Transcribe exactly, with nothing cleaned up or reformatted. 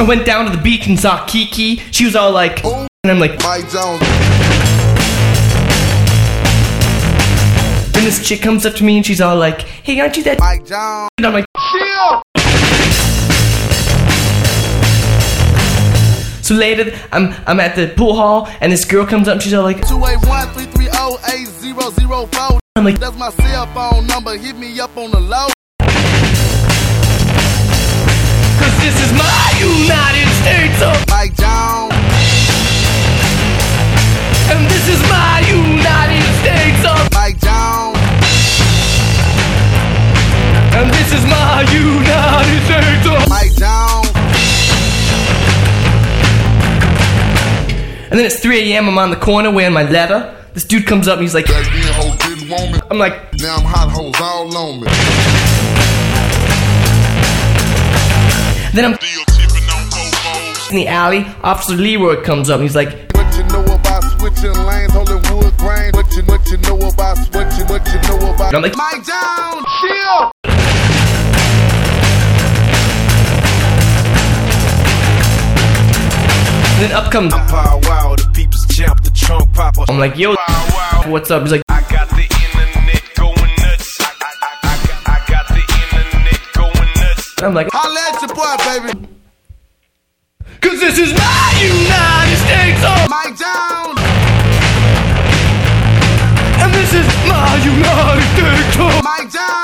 I went down to the beach and saw Kiki. She was all like, and I'm like, Mike Jones. Then this chick comes up to me and she's all like, hey, aren't you that Mike Jones? And I'm like, Chill. so later, I'm I'm at the pool hall and this girl comes up and she's all like, two eight one, three three zero, eight zero zero four. I'm like, That's my cell phone number. Hit me up on the low. cause this is my United States of, Mike Jones. and this is my United States of, Mike Jones. and this is my United States of. Mike Jones. And then it's three a.m. I'm on the corner wearing my leather. This dude comes up and he's like, Back then, hoes didn't want me. I'm like, Now I'm hot hoes all on me. then I'm in the alley. Officer Leroy comes up and he's like, What you know about switching lanes, Hollywood grain? What you, what you know about switching? What you know about? and I'm like, Mike Jones, chill. and then up comes, Pow wow, the people's champ, the trunk popper. I'm like, yo, what's up? He's like, I got the internet going nuts. I, I, I, I, I got the internet going nuts. and I'm like, Holla at your boy, baby. cause this is my United States of, Mike Jones. and this is my United States of. Mike Jones.